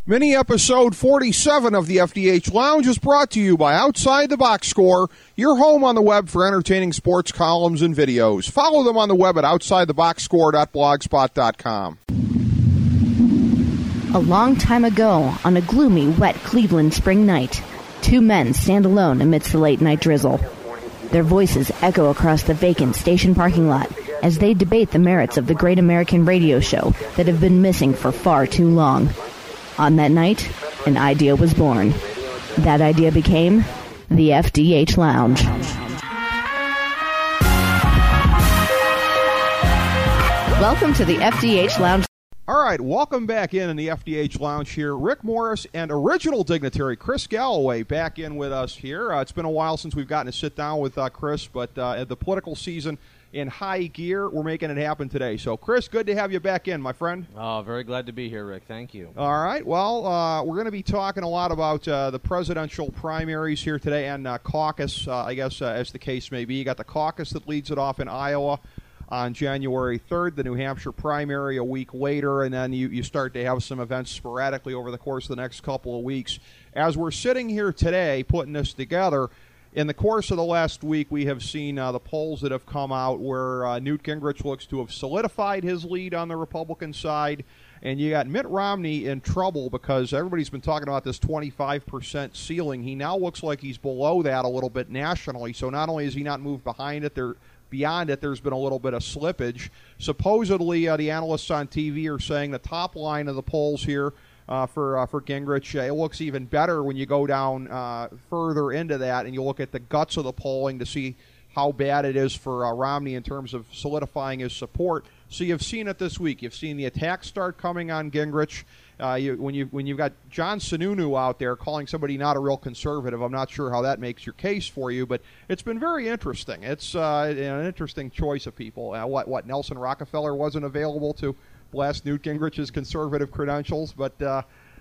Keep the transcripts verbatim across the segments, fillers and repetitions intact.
Mini episode forty-seven of the F D H Lounge is brought to you by Outside the Box Score, your home on the web for entertaining sports columns and videos. Follow them on the web at outside the box score dot blogspot dot com. A long time ago, on a gloomy, wet Cleveland spring night, two men stand alone amidst the late-night drizzle. Their voices echo across the vacant station parking lot as they debate the merits of the great American radio show that have been missing for far too long. On that night, an idea was born. That idea became the F D H Lounge. Welcome to the F D H Lounge. All right, welcome back in in the F D H Lounge here. Rick Morris and original dignitary Chris Galloway back in with us here. Uh, it's been a while since we've gotten to sit down with uh, Chris, but uh, at the political season in high gear, we're making it happen today. So, Chris, good to have you back in, my friend. Oh, very glad to be here, Rick. Thank you. All right. Well, uh, we're going to be talking a lot about uh, the presidential primaries here today and uh, caucus, uh, I guess, uh, as the case may be. You got the caucus that leads it off in Iowa on January third, the New Hampshire primary a week later, and then you, you start to have some events sporadically over the course of the next couple of weeks. As we're sitting here today putting this together, in the course of the last week, we have seen uh, the polls that have come out where uh, Newt Gingrich looks to have solidified his lead on the Republican side, and you got Mitt Romney in trouble because everybody's been talking about this twenty-five percent ceiling. He now looks like he's below that a little bit nationally, so not only has he not moved behind it, there beyond it, there's been a little bit of slippage. Supposedly, uh, the analysts on T V are saying the top line of the polls here Uh, for uh, for Gingrich, uh, it looks even better when you go down uh, further into that and you look at the guts of the polling to see how bad it is for uh, Romney in terms of solidifying his support. So you've seen it this week. You've seen the attacks start coming on Gingrich. Uh, you, when you when you've got John Sununu out there calling somebody not a real conservative, I'm not sure how that makes your case for you, but it's been very interesting. It's uh, an interesting choice of people. Uh, what what Nelson Rockefeller wasn't available to blast Newt Gingrich's conservative credentials, but uh,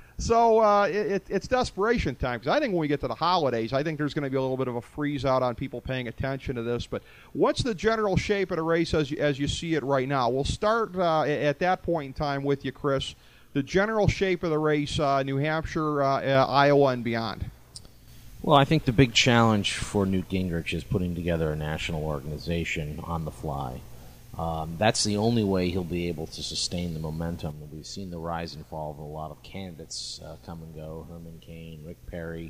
so uh, it, it's desperation time, because I think when we get to the holidays, I think there's going to be a little bit of a freeze out on people paying attention to this. But what's the general shape of the race as you, as you see it right now? We'll start uh, at that point in time with you, Chris. The general shape of the race, uh, New Hampshire, uh, uh, Iowa, and beyond. Well, I think the big challenge for Newt Gingrich is putting together a national organization on the fly. Um, that's the only way he'll be able to sustain the momentum. We've seen the rise and fall of a lot of candidates uh, come and go. Herman Cain, Rick Perry.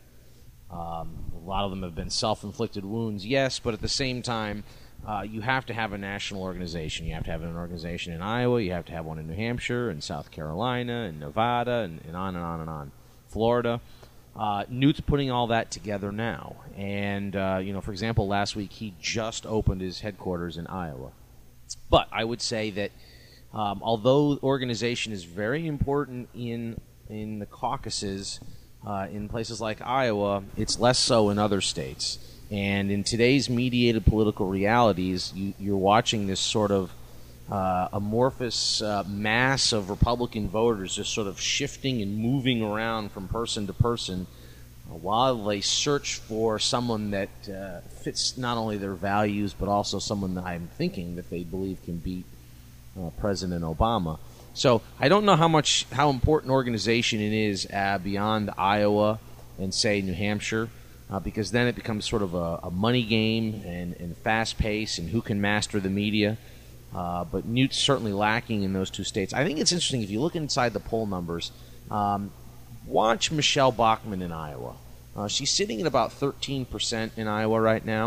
Um, a lot of them have been self-inflicted wounds, yes, but at the same time, uh, you have to have a national organization. You have to have an organization in Iowa. You have to have one in New Hampshire, and South Carolina, and Nevada, and, and on and on and on. Florida. Uh, Newt's putting all that together now. And, uh, you know, for example, last week he just opened his headquarters in Iowa. But I would say that um, although organization is very important in in the caucuses uh, in places like Iowa, it's less so in other states. And in today's mediated political realities, you, you're watching this sort of uh, amorphous uh, mass of Republican voters just sort of shifting and moving around from person to person while they search for someone that uh, fits not only their values, but also someone that I'm thinking that they believe can beat uh, President Obama. So I don't know how much, how important organization it is uh, beyond Iowa and, say, New Hampshire, uh, because then it becomes sort of a, a money game and, and fast pace and who can master the media. Uh, but Newt's certainly lacking in those two states. I think it's interesting, if you look inside the poll numbers, um, watch Michelle Bachmann in Iowa. Uh, she's sitting at about thirteen percent in Iowa right now,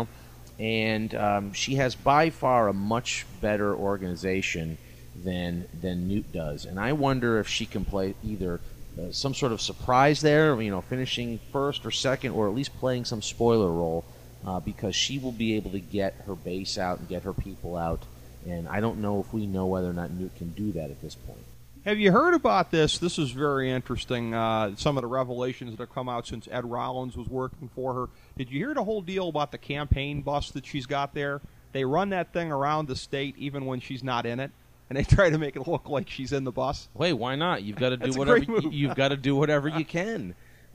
and um, she has by far a much better organization than than Newt does. And I wonder if she can play either uh, some sort of surprise there, you know, finishing first or second, or at least playing some spoiler role, uh, because she will be able to get her base out and get her people out. And I don't know if we know whether or not Newt can do that at this point. Have you heard about this? This is very interesting. Uh, some of the revelations that have come out since Ed Rollins was working for her. Did you hear the whole deal about the campaign bus that she's got there? They run that thing around the state even when she's not in it, and they try to make it look like she's in the bus. Wait, why not? You've got to do That's whatever a great move. you've got to do whatever you can.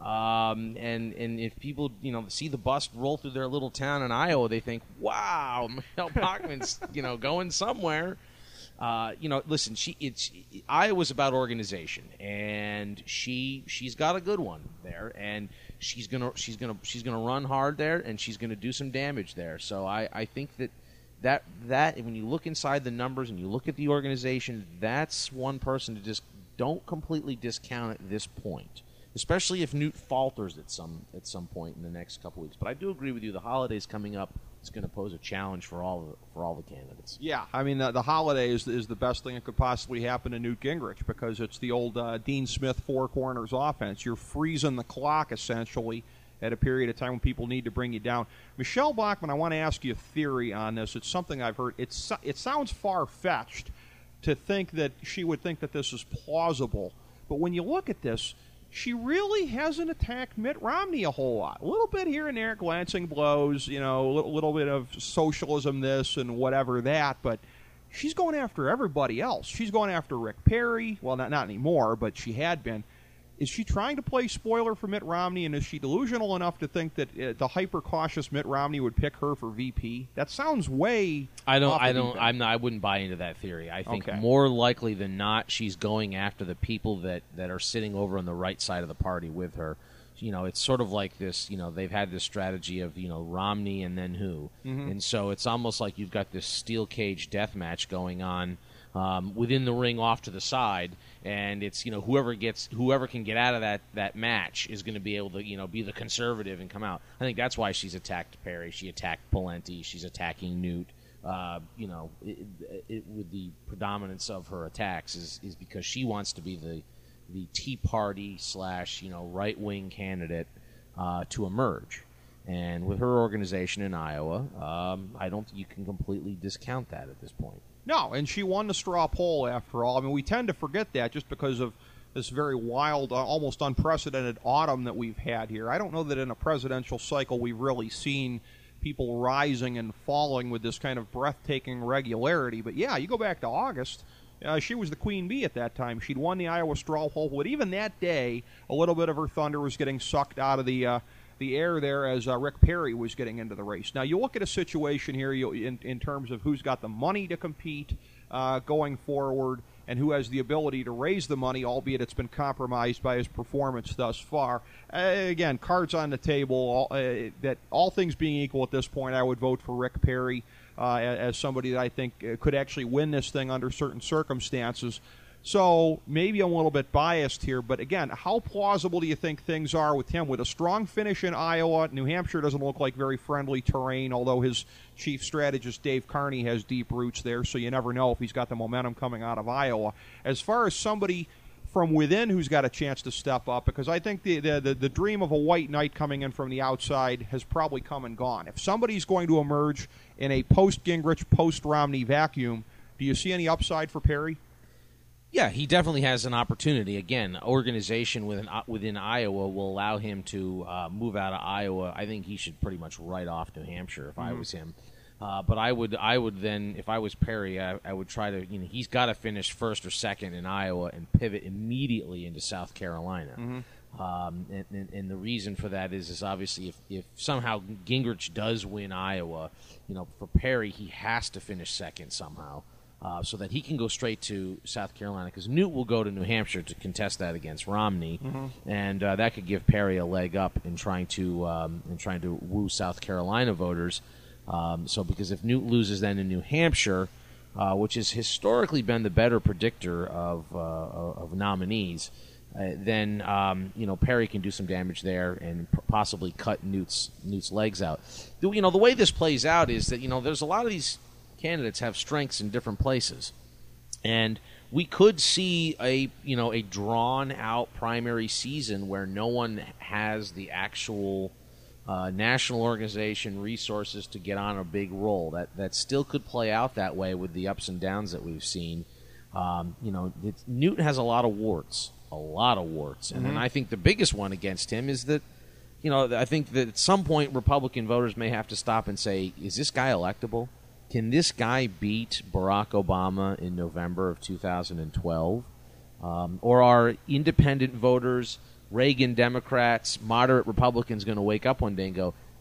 Um, and and if people you know see the bus roll through their little town in Iowa, they think, "Wow, Michelle Bachmann's you know going somewhere." Uh, you know, listen, she it's Iowa's about organization, and she she's got a good one there, and she's gonna she's gonna she's gonna run hard there, and she's gonna do some damage there. So I, I think that that that when you look inside the numbers and you look at the organization, that's one person to just don't completely discount at this point, especially if Newt falters at some at some point in the next couple weeks. But I do agree with you. The holidays coming up. It's going to pose a challenge for all the, for all the candidates. Yeah, I mean, the, the holiday is, is the best thing that could possibly happen to Newt Gingrich because it's the old uh, Dean Smith four corners offense. You're freezing the clock, essentially, at a period of time when people need to bring you down. Michelle Bachmann, I want to ask you a theory on this. It's something I've heard. It's, it sounds far-fetched to think that she would think that this is plausible. But when you look at this, she really hasn't attacked Mitt Romney a whole lot. A little bit here and there, glancing blows, you know, a little, little bit of socialism this and whatever that, but she's going after everybody else. She's going after Rick Perry. Well, not, not anymore, but she had been. Is she trying to play spoiler for Mitt Romney, and is she delusional enough to think that uh, the hyper-cautious Mitt Romney would pick her for V P? That sounds way. I don't. off I the don't. deep I'm end. not. I wouldn't buy into that theory. I think Okay. more likely than not, she's going after the people that, that are sitting over on the right side of the party with her. You know, it's sort of like this. You know, they've had this strategy of you know Romney and then who, Mm-hmm. and so it's almost like you've got this steel cage death match going on. Um, within the ring off to the side, and it's you know whoever gets whoever can get out of that, that match is going to be able to you know be the conservative and come out. I think that's why she's attacked Perry, she attacked Pawlenty, she's attacking Newt. Uh, you know, it, it, with the predominance of her attacks is, is because she wants to be the the Tea Party slash you know right wing candidate uh, to emerge. And with her organization in Iowa, um, I don't think you can completely discount that at this point. No, and she won the straw poll after all. I mean, we tend to forget that just because of this very wild, uh, almost unprecedented autumn that we've had here. I don't know that in a presidential cycle we've really seen people rising and falling with this kind of breathtaking regularity. But yeah, you go back to August, uh, she was the queen bee at that time. She'd won the Iowa straw poll, but even that day, a little bit of her thunder was getting sucked out of the uh, the air there as uh, Rick Perry was getting into the race. Now, you look at a situation here you, in, in terms of who's got the money to compete uh, going forward and who has the ability to raise the money, albeit it's been compromised by his performance thus far. Uh, again, cards on the table. All, uh, that all things being equal at this point, I would vote for Rick Perry uh, as somebody that I think could actually win this thing under certain circumstances. So maybe I'm a little bit biased here, but again, how plausible do you think things are with him? With a strong finish in Iowa, New Hampshire doesn't look like very friendly terrain, although his chief strategist, Dave Carney, has deep roots there, so you never know if he's got the momentum coming out of Iowa. As far as somebody from within who's got a chance to step up, because I think the, the, the, the dream of a white knight coming in from the outside has probably come and gone. If somebody's going to emerge in a post-Gingrich, post-Romney vacuum, do you see any upside for Perry? Yeah, he definitely has an opportunity. Again, organization within within Iowa will allow him to uh, move out of Iowa. I think he should pretty much write off New Hampshire if mm-hmm. I was him. Uh, but I would, I would then, if I was Perry, I, I would try to, you know, he's got to finish first or second in Iowa and pivot immediately into South Carolina. Mm-hmm. Um, and, and, and the reason for that is, is obviously if, if somehow Gingrich does win Iowa, you know, for Perry, he has to finish second somehow. Uh, so that he can go straight to South Carolina, because Newt will go to New Hampshire to contest that against Romney, mm-hmm. and uh, that could give Perry a leg up in trying to um, in trying to woo South Carolina voters. Um, so, because if Newt loses then in New Hampshire, uh, which has historically been the better predictor of uh, of nominees, uh, then um, you know Perry can do some damage there and p- possibly cut Newt's Newt's legs out. You know, the way this plays out is that you know there's a lot of these candidates have strengths in different places, and we could see a you know a drawn out primary season where no one has the actual uh, national organization resources to get on a big role. That that still could play out that way with the ups and downs that we've seen. Um, you know, it's, Newt has a lot of warts, a lot of warts, and mm-hmm. then I think the biggest one against him is that you know I think that at some point Republican voters may have to stop and say, is this guy electable? Can this guy beat Barack Obama in November of two thousand twelve? Um, or are independent voters, Reagan Democrats, moderate Republicans going to wake up one day and go,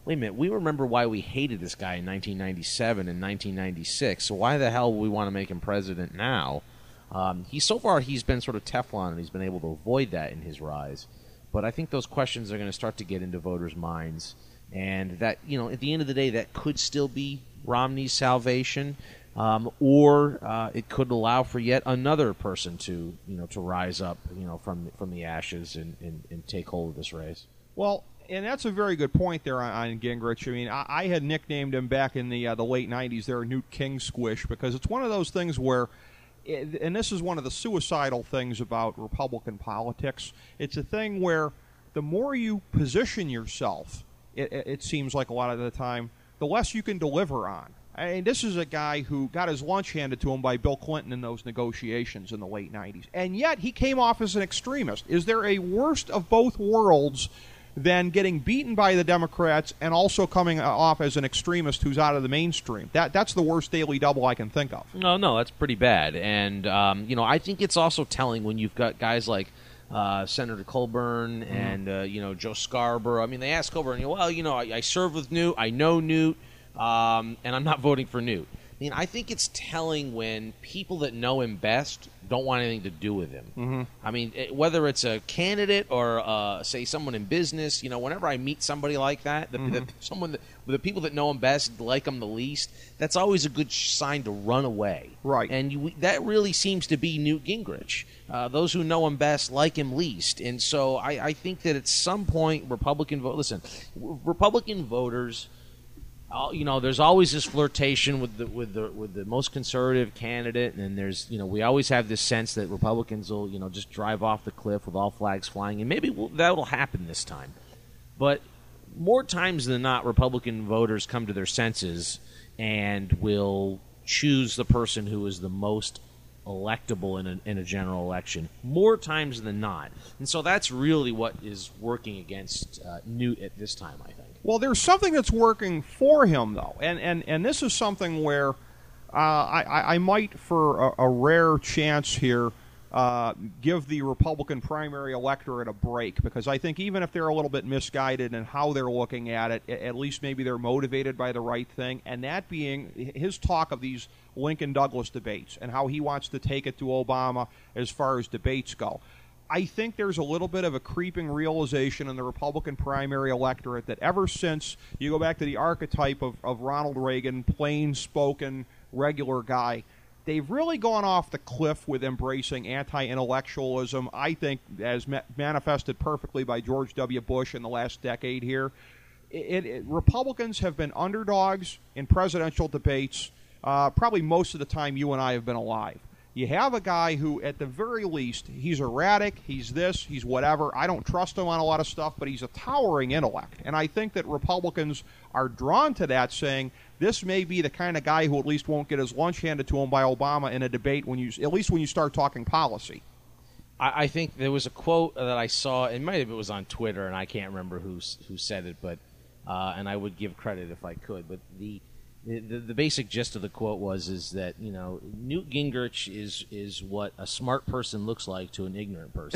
wait a minute, we remember why we hated this guy in nineteen ninety-seven and nineteen ninety-six, so why the hell would we want to make him president now? Um, he so far he's been sort of Teflon, and he's been able to avoid that in his rise. But I think those questions are going to start to get into voters' minds, and that, you know, at the end of the day, that could still be Romney's salvation, um, or uh, it could allow for yet another person to, you know, to rise up, you know, from from the ashes and, and, and take hold of this race. Well, and that's a very good point there on, on Gingrich. I mean, I, I had nicknamed him back in the uh, the late nineties there, Newt King Squish, because it's one of those things where, it, and this is one of the suicidal things about Republican politics, it's a thing where the more you position yourself, it, it seems like a lot of the time, the less you can deliver on. I mean, this is a guy who got his lunch handed to him by Bill Clinton in those negotiations in the late nineties. And yet he came off as an extremist. Is there a worst of both worlds than getting beaten by the Democrats and also coming off as an extremist who's out of the mainstream? That That's the worst daily double I can think of. No, no, that's pretty bad. And, um, you know, I think it's also telling when you've got guys like Uh, Senator Colburn and, uh, you know, Joe Scarborough. I mean, they ask Colburn, you know, well, you know, I, I served with Newt, I know Newt, um, and I'm not voting for Newt. I mean, I think it's telling when people that know him best don't want anything to do with him. Mm-hmm. I mean, it, whether it's a candidate or, uh, say, someone in business, you know, whenever I meet somebody like that, the, Mm-hmm. the, someone that, the people that know him best like him the least, that's always a good sign to run away. Right. And you, that really seems to be Newt Gingrich. Uh, those who know him best like him least. And so I, I think that at some point, Republican vote. Listen, Republican voters, uh, you know, there's always this flirtation with the with the with the most conservative candidate, and there's, you know, we always have this sense that Republicans will, you know, just drive off the cliff with all flags flying, and maybe we'll, that'll happen this time. But more times than not, Republican voters come to their senses and will choose the person who is the most electable in a, in a general election, more times than not. And so that's really what is working against uh, Newt at this time, I think. Well, there's something that's working for him, though, and and, and this is something where uh, I, I might, for a, a rare chance here, uh, give the Republican primary electorate a break, because I think even if they're a little bit misguided in how they're looking at it, at least maybe they're motivated by the right thing, and that being his talk of these Lincoln-Douglas debates and how he wants to take it to Obama as far as debates go. I think there's a little bit of a creeping realization in the Republican primary electorate that ever since you go back to the archetype of, of Ronald Reagan, plain-spoken, regular guy, they've really gone off the cliff with embracing anti-intellectualism, I think, as ma- manifested perfectly by George W. Bush in the last decade here. It, it, Republicans have been underdogs in presidential debates uh, probably most of the time you and I have been alive. You have a guy who, at the very least, he's erratic, he's this, he's whatever. I don't trust him on a lot of stuff, but he's a towering intellect. And I think that Republicans are drawn to that, saying this may be the kind of guy who at least won't get his lunch handed to him by Obama in a debate, when you, at least when you start talking policy. I, I think there was a quote that I saw, it might have it was on Twitter, and I can't remember who, who said it, but uh, and I would give credit if I could, but the The, the, the basic gist of the quote was is that, you know, Newt Gingrich is is what a smart person looks like to an ignorant person.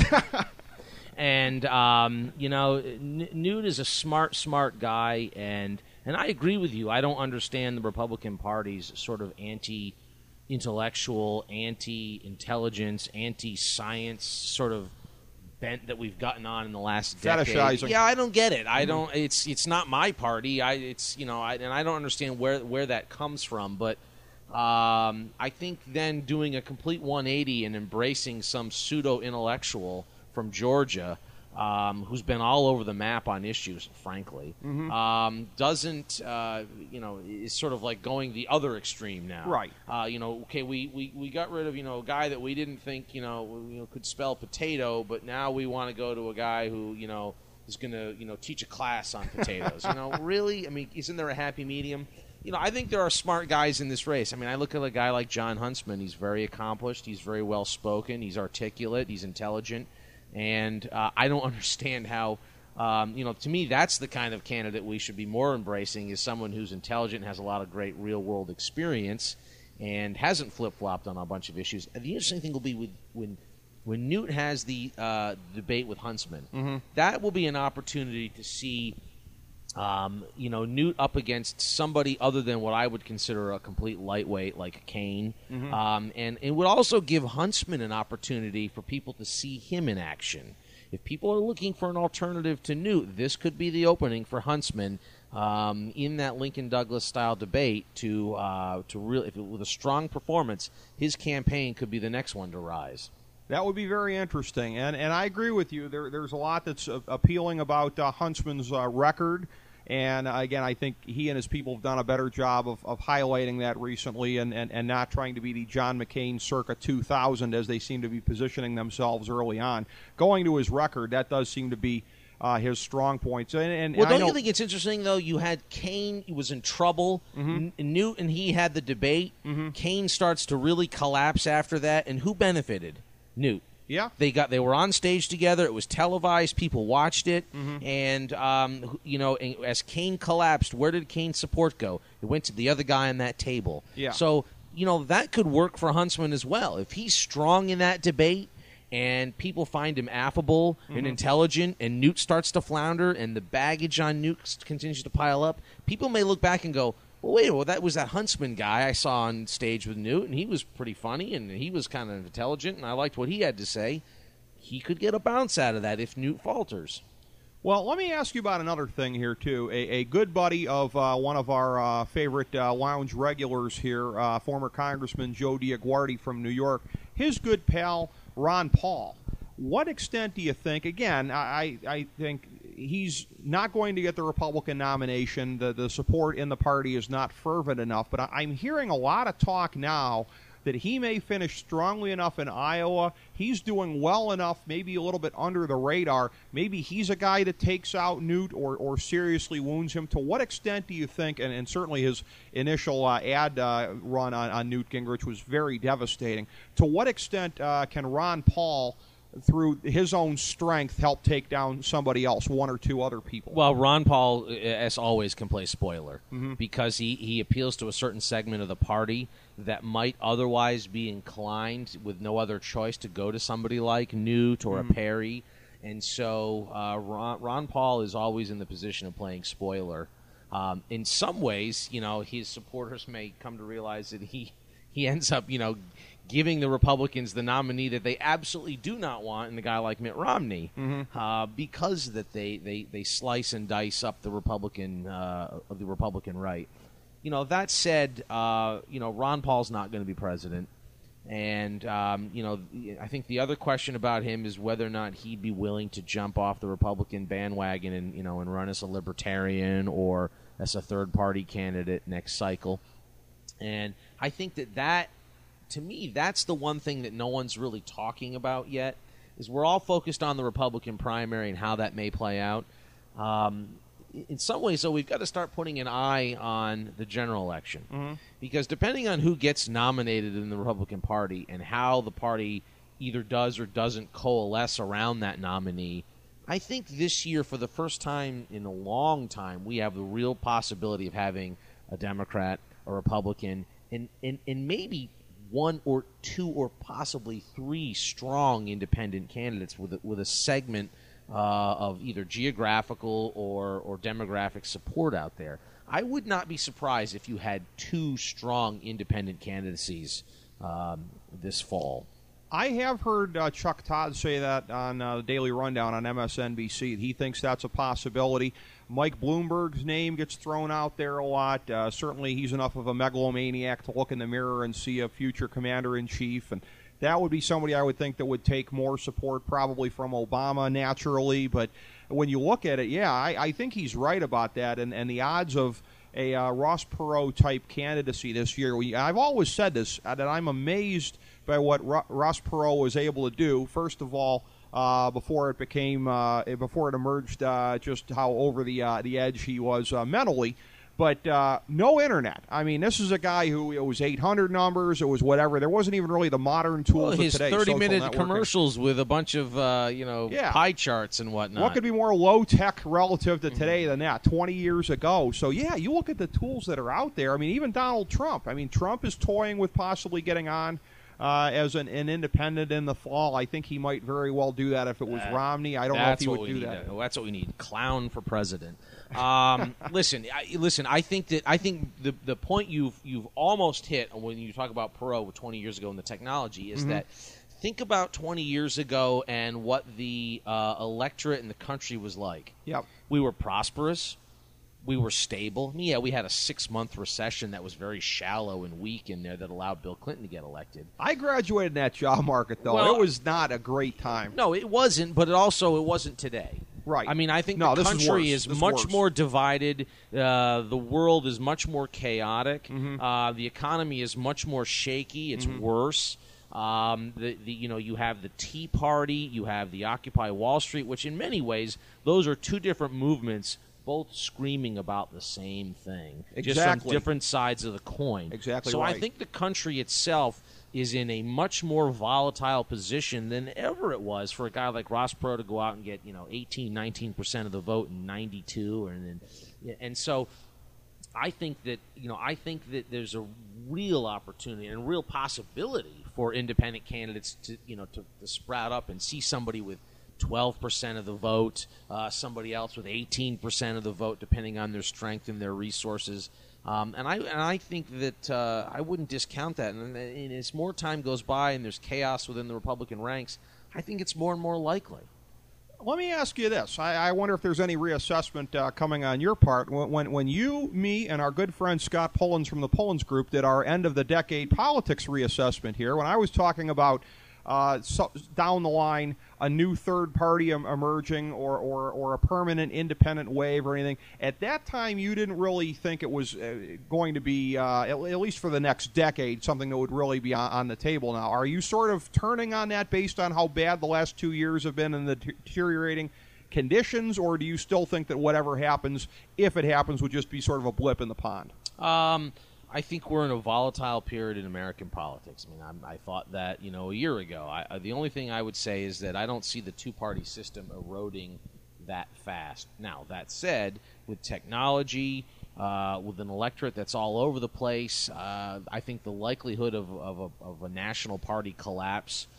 And, um, you know, N- Newt is a smart, smart guy, and, and I agree with you. I don't understand the Republican Party's sort of anti-intellectual, anti-intelligence, anti-science sort of bent that we've gotten on in the last decade. Fetishizing. Yeah, I don't get it. I don't. It's it's not my party. I it's you know, I, and I don't understand where where that comes from. But um, I think then doing a complete one eighty and embracing some pseudo intellectual from Georgia, um, who's been all over the map on issues, frankly, Mm-hmm. um, doesn't uh, you know, is sort of like going the other extreme now. Right. Uh, you know, okay, we, we, we got rid of, you know, a guy that we didn't think, you know, you know could spell potato, but now we want to go to a guy who, you know, is going to, you know, teach a class on potatoes. You know, really? I mean, isn't there a happy medium? You know, I think there are smart guys in this race. I mean, I look at a guy like John Huntsman. He's very accomplished. He's very well spoken. He's articulate. He's intelligent. And uh, I don't understand how, um, you know, to me, that's the kind of candidate we should be more embracing, is someone who's intelligent, has a lot of great real-world experience, and hasn't flip-flopped on a bunch of issues. And the interesting thing will be with, when when Newt has the uh, debate with Huntsman, Mm-hmm. that will be an opportunity to see Um, you know, Newt up against somebody other than what I would consider a complete lightweight like Kane. Mm-hmm. Um, and it would also give Huntsman an opportunity for people to see him in action. If people are looking for an alternative to Newt, this could be the opening for Huntsman um, in that Lincoln Douglas style debate to uh, to really, if it, with a strong performance, his campaign could be the next one to rise. That would be very interesting, and and I agree with you. There, there's a lot that's uh, appealing about uh, Huntsman's uh, record, and uh, again, I think he and his people have done a better job of, of highlighting that recently, and, and, and not trying to be the John McCain circa two thousand as they seem to be positioning themselves early on. Going to his record, that does seem to be uh, his strong points. And, and well, I don't know, you think it's interesting though? You had Kane; he was in trouble. Mm-hmm. N- Newt and he had the debate. Mm-hmm. Kane starts to really collapse after that, and who benefited? Newt. Yeah, they got they were on stage together. It was televised. People watched it, mm-hmm. and um, you know, as Kane collapsed, where did Kane's support go? It went to the other guy on that table. Yeah. So you know that could work for Huntsman as well if he's strong in that debate, and people find him affable mm-hmm. and intelligent, and Newt starts to flounder, and the baggage on Newt continues to pile up. People may look back and go, well, wait, well, that was that Huntsman guy I saw on stage with Newt, and he was pretty funny, and he was kind of intelligent, and I liked what he had to say. He could get a bounce out of that if Newt falters. Well, let me ask you about another thing here, too. A, a good buddy of uh, one of our uh, favorite uh, lounge regulars here, uh, former Congressman Joe DiAguardi from New York, his good pal, Ron Paul. What extent do you think, again, I, I think he's not going to get the Republican nomination. The, the support in the party is not fervent enough, but I, I'm hearing a lot of talk now that he may finish strongly enough in Iowa. He's doing well enough, maybe a little bit under the radar. Maybe he's a guy that takes out Newt or, or seriously wounds him. To what extent do you think, and, and certainly his initial uh, ad uh, run on, on Newt Gingrich was very devastating, to what extent uh, can Ron Paul, through his own strength, help take down somebody else, one or two other people? Well, Ron Paul, as always, can play spoiler mm-hmm. because he, he appeals to a certain segment of the party that might otherwise be inclined, with no other choice, to go to somebody like Newt or mm-hmm. a Perry. And so uh, Ron, Ron Paul is always in the position of playing spoiler. Um, in some ways, you know, his supporters may come to realize that he, he ends up, you know, giving the Republicans the nominee that they absolutely do not want in a guy like Mitt Romney, mm-hmm. uh, because that they, they, they slice and dice up the Republican uh, of the Republican right. You know, that said, uh, you know, Ron Paul's not going to be president, and um, you know, I think the other question about him is whether or not he'd be willing to jump off the Republican bandwagon and you know and run as a libertarian or as a third party candidate next cycle. And I think that that. To me, that's the one thing that no one's really talking about yet, is we're all focused on the Republican primary and how that may play out. Um, in some ways, though, we've got to start putting an eye on the general election. Mm-hmm. Because depending on who gets nominated in the Republican Party and how the party either does or doesn't coalesce around that nominee, I think this year, for the first time in a long time, we have the real possibility of having a Democrat, a Republican, and, and, and maybe one or two or possibly three strong independent candidates with a, with a segment uh, of either geographical or, or demographic support out there. I would not be surprised if you had two strong independent candidacies um, this fall. I have heard uh, Chuck Todd say that on uh, the Daily Rundown on M S N B C. He thinks that's a possibility. Mike Bloomberg's name gets thrown out there a lot. Uh, certainly he's enough of a megalomaniac to look in the mirror and see a future commander-in-chief, and that would be somebody I would think that would take more support probably from Obama naturally. But when you look at it, yeah, I, I think he's right about that, and, and the odds of a uh, Ross Perot-type candidacy this year, we, I've always said this, uh, that I'm amazed by what Ro- Ross Perot was able to do. First of all, Uh, before it became, uh, before it emerged, uh, just how over the uh, the edge he was uh, mentally, but uh, no internet. I mean, this is a guy who it was eight hundred numbers, it was whatever. There wasn't even really the modern tools well, his of today. thirty-minute commercials with a bunch of uh, you know yeah. pie charts and whatnot. What could be more low tech relative to today mm-hmm. than that? Twenty years ago. So yeah, you look at the tools that are out there. I mean, even Donald Trump. I mean, Trump is toying with possibly getting on uh, as an, an independent in the fall. I think he might very well do that if it was Uh, Romney. I don't know if That's he what would we do need. that. To- that's what we need. Clown for president. Um, listen, I, listen. I think that I think the the point you've you've almost hit when you talk about Perot twenty years ago in the technology is Mm-hmm. that think about twenty years ago and what the uh, electorate in the country was like. Yep. We were prosperous. We were stable. Yeah, we had a six-month recession that was very shallow and weak in there that allowed Bill Clinton to get elected. I graduated in that job market, though. Well, it was not a great time. No, it wasn't, but it also it wasn't today. Right. I mean, I think No, the this is country worse. is, This is much worse. more divided. Uh, the world is much more chaotic. Mm-hmm. Uh, the economy is much more shaky. It's worse. Um, the, the you know you have the Tea Party, you have the Occupy Wall Street, which in many ways those are two different movements, both screaming about the same thing, just Exactly. from different sides of the coin. Exactly So right. I think the country itself is in a much more volatile position than ever it was for a guy like Ross Perot to go out and get, you know, eighteen, nineteen percent of the vote in ninety-two. And, then, and so I think that, you know, I think that there's a real opportunity and real possibility for independent candidates to, you know, to, to sprout up and see somebody with twelve percent of the vote, uh, somebody else with eighteen percent of the vote, depending on their strength and their resources. Um, and I and I think that uh, I wouldn't discount that. And, and as more time goes by and there's chaos within the Republican ranks, I think it's more and more likely. Let me ask you this. I, I wonder if there's any reassessment uh, coming on your part. When, when when you, me, and our good friend Scott Pullins from the Pullins Group did our end-of-the-decade politics reassessment here, when I was talking about uh, so, down the line a new third party em- emerging or, or, or a permanent independent wave or anything, at that time you didn't really think it was uh, going to be, uh, at, at least for the next decade, something that would really be on, on the table now. Are you sort of turning on that based on how bad the last two years have been and the deteriorating conditions, or do you still think that whatever happens, if it happens, would just be sort of a blip in the pond? Um, I think we're in a volatile period in American politics. I mean, I'm, I thought that, you know, a year ago. I, uh, the only thing I would say is that I don't see the two-party system eroding that fast. Now, that said, with technology, uh, with an electorate that's all over the place, uh, I think the likelihood of, of, a, of a national party collapse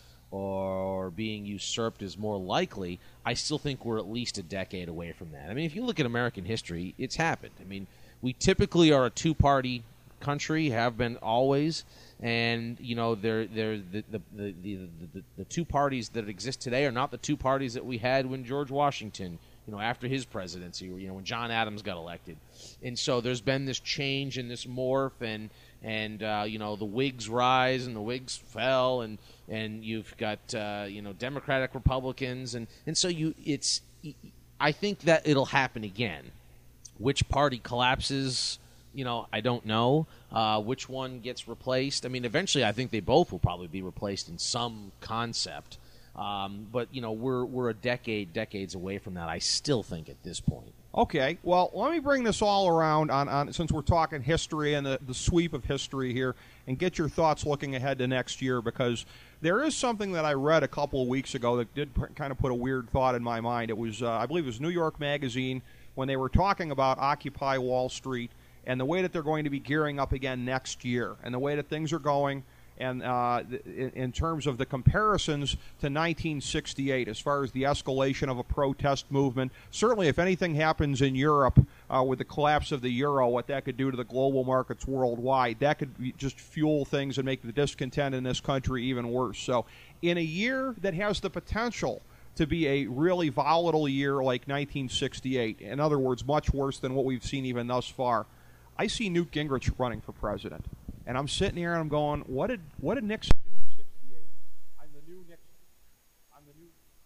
or being usurped is more likely. I still think we're at least a decade away from that. I mean, if you look at American history, it's happened. I mean, we typically are a two-party country, have been always, and you know they're, they're the, the, the, the, the, the two parties that exist today are not the two parties that we had when George Washington, you know, after his presidency, you know, when John Adams got elected. And so there's been this change and this morph, and and uh, you know, the Whigs rise and the Whigs fell, and and you've got uh, you know, Democratic Republicans, and and so you it's I think that it'll happen again. Which party collapses, you know, I don't know. Uh, which one gets replaced? I mean, eventually I think they both will probably be replaced in some concept. Um, but, you know, we're we're a decade, decades away from that, I still think, at this point. Okay, well, let me bring this all around on, on since we're talking history and the, the sweep of history here, and get your thoughts looking ahead to next year, because there is something that I read a couple of weeks ago that did p- kind of put a weird thought in my mind. It was, uh, I believe it was New York Magazine, when they were talking about Occupy Wall Street and the way that they're going to be gearing up again next year, and the way that things are going, and uh, in, in terms of the comparisons to nineteen sixty-eight, as far as the escalation of a protest movement. Certainly, if anything happens in Europe uh, with the collapse of the euro, what that could do to the global markets worldwide, that could be just fuel things and make the discontent in this country even worse. So, in a year that has the potential to be a really volatile year like nineteen sixty-eight, in other words, much worse than what we've seen even thus far, I see Newt Gingrich running for president. And I'm sitting here and I'm going, what did what did Nixon do in sixty-eight? I'm the new Nixon. I'm the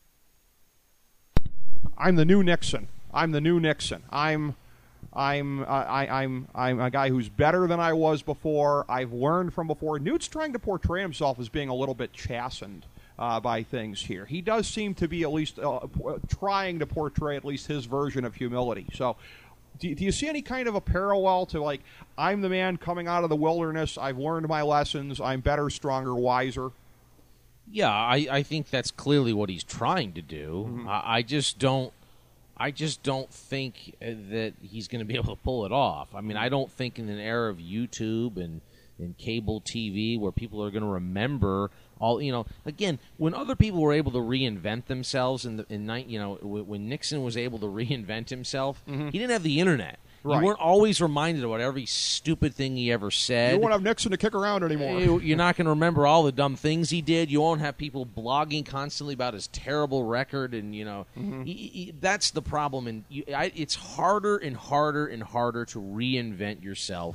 new I'm the new Nixon. I'm the new Nixon. I'm I'm uh, I, I'm I'm a guy who's better than I was before. I've learned from before. Newt's trying to portray himself as being a little bit chastened uh, by things here. He does seem to be at least uh, trying to portray at least his version of humility. So, do, do you see any kind of a parallel to, like, I'm the man coming out of the wilderness, I've learned my lessons, I'm better, stronger, wiser? Yeah, I, I think that's clearly what he's trying to do. Mm-hmm. I, I just don't I just don't think that he's going to be able to pull it off. I mean, I don't think in an era of YouTube and in cable T V, where people are going to remember all, you know, again, when other people were able to reinvent themselves in the in night, you know, when Nixon was able to reinvent himself, mm-hmm. he didn't have the internet. Right. You weren't always reminded about every stupid thing he ever said. You won't have Nixon to kick around anymore. You're not going to remember all the dumb things he did. You won't have people blogging constantly about his terrible record, and you know mm-hmm. he, he, that's the problem. And you, I, it's harder and harder and harder to reinvent yourself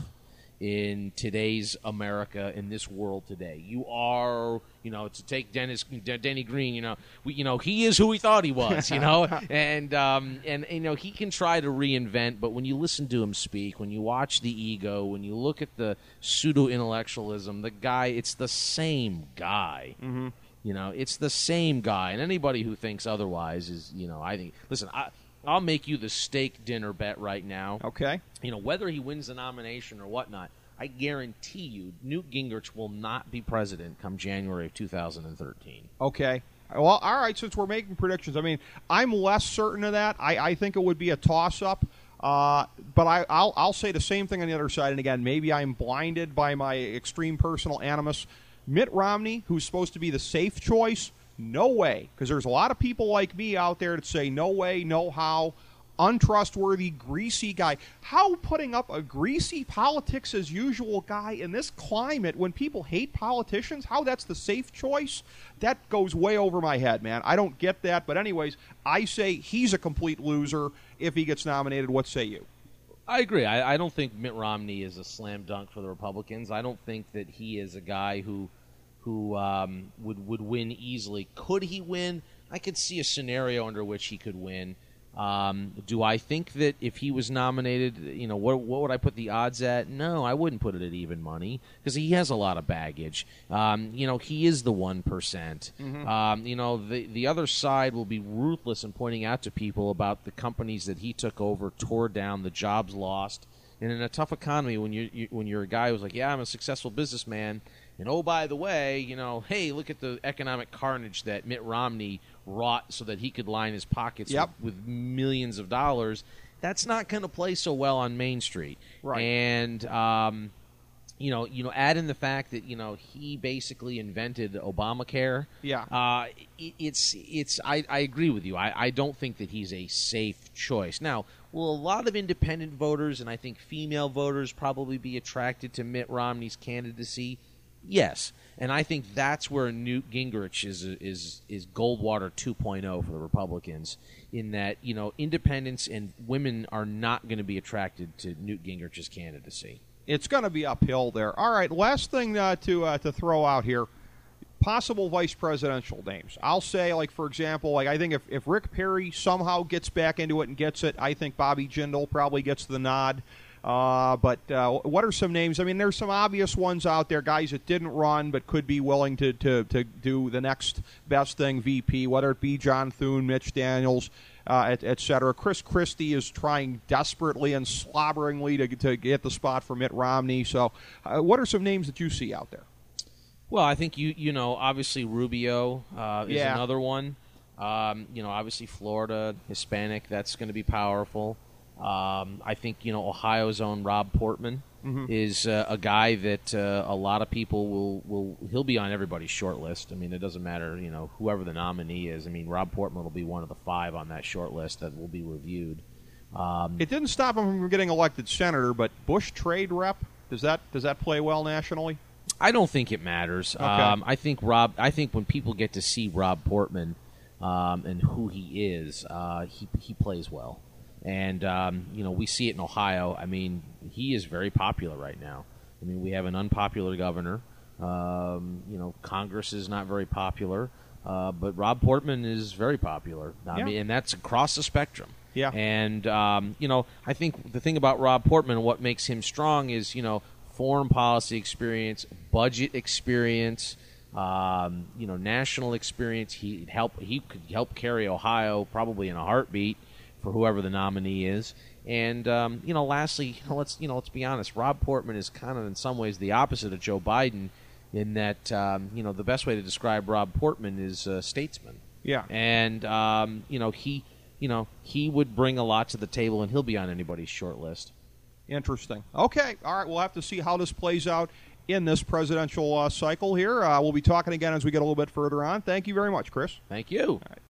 in today's America, in this world today. You are, you know, to take Dennis, Denny Green, you know, we, you know, he is who he thought he was, you know, and, um, and, you know, he can try to reinvent, but when you listen to him speak, when you watch the ego, when you look at the pseudo-intellectualism, the guy, it's the same guy. Mm-hmm. You know, it's the same guy, and anybody who thinks otherwise is, you know, I think, listen, I... I'll make you the steak dinner bet right now. Okay. You know, whether he wins the nomination or whatnot, I guarantee you Newt Gingrich will not be president come January of two thousand thirteen. Okay. Well, all right, since we're making predictions, I mean, I'm less certain of that. I, I think it would be a toss-up. Uh, but I, I'll, I'll say the same thing on the other side. And again, maybe I'm blinded by my extreme personal animus. Mitt Romney, who's supposed to be the safe choice, no way, because there's a lot of people like me out there that say no way, no how, untrustworthy, greasy guy. How putting up a greasy politics as usual guy in this climate when people hate politicians, how that's the safe choice, that goes way over my head, man. I don't get that. But anyways, I say he's a complete loser if he gets nominated. What say you? I agree. I, I don't think Mitt Romney is a slam dunk for the Republicans. I don't think that he is a guy who who um, would would win easily. Could he win? I could see a scenario under which he could win. Um, do I think that if he was nominated, you know, what what would I put the odds at? No, I wouldn't put it at even money because he has a lot of baggage. Um, you know, he is the one percent. Mm-hmm. Um, you know, the the other side will be ruthless in pointing out to people about the companies that he took over, tore down, the jobs lost. And in a tough economy, when you, you when you're a guy who's like, yeah, I'm a successful businessman, and oh, by the way, you know, hey, look at the economic carnage that Mitt Romney wrought so that he could line his pockets yep. with, with millions of dollars. That's not going to play so well on Main Street. Right. And um, you know, you know, add in the fact that you know he basically invented Obamacare. Yeah. Uh, it, it's it's. I, I agree with you. I, I don't think that he's a safe choice. Now, will a lot of independent voters and I think female voters probably be attracted to Mitt Romney's candidacy? Yes, and I think that's where Newt Gingrich is is is Goldwater two point oh for the Republicans. In that you know independents and women are not going to be attracted to Newt Gingrich's candidacy. It's going to be uphill there. All right, last thing uh, to uh, to throw out here: possible vice presidential names. I'll say, like for example, like I think if if Rick Perry somehow gets back into it and gets it, I think Bobby Jindal probably gets the nod. Uh, but uh, what are some names? I mean, there's some obvious ones out there, guys that didn't run but could be willing to, to, to do the next best thing, V P, whether it be John Thune, Mitch Daniels, uh, et, et cetera. Chris Christie is trying desperately and slobberingly to, to get the spot for Mitt Romney. So uh, what are some names that you see out there? Well, I think, you you know, obviously Rubio uh, is yeah. another one. Um, you know, obviously Florida, Hispanic, that's going to be powerful. Um, I think, you know, Ohio's own Rob Portman mm-hmm. is uh, a guy that uh, a lot of people will, will – he'll be on everybody's short list. I mean, it doesn't matter, you know, whoever the nominee is. I mean, Rob Portman will be one of the five on that short list that will be reviewed. Um, it didn't stop him from getting elected senator, but Bush trade rep, does that does that play well nationally? I don't think it matters. Okay. Um, I think Rob – I think when people get to see Rob Portman um, and who he is, uh, he he plays well. And, um, you know, we see it in Ohio. I mean, he is very popular right now. I mean, we have an unpopular governor. Um, you know, Congress is not very popular. Uh, but Rob Portman is very popular. I yeah. mean, and that's across the spectrum. Yeah. And, um, you know, I think the thing about Rob Portman, what makes him strong is, you know, foreign policy experience, budget experience, um, you know, national experience. He help he could help carry Ohio probably in a heartbeat for whoever the nominee is. And, um, you know, lastly, let's, you know, let's be honest, Rob Portman is kind of in some ways the opposite of Joe Biden in that, um, you know, the best way to describe Rob Portman is a statesman. Yeah. And, um, you know, he, you know, he would bring a lot to the table, and he'll be on anybody's short list. Interesting. Okay. All right. We'll have to see how this plays out. in this presidential uh, cycle here. Uh, we'll be talking again as we get a little bit further on. Thank you very much, Chris. Thank you. All right.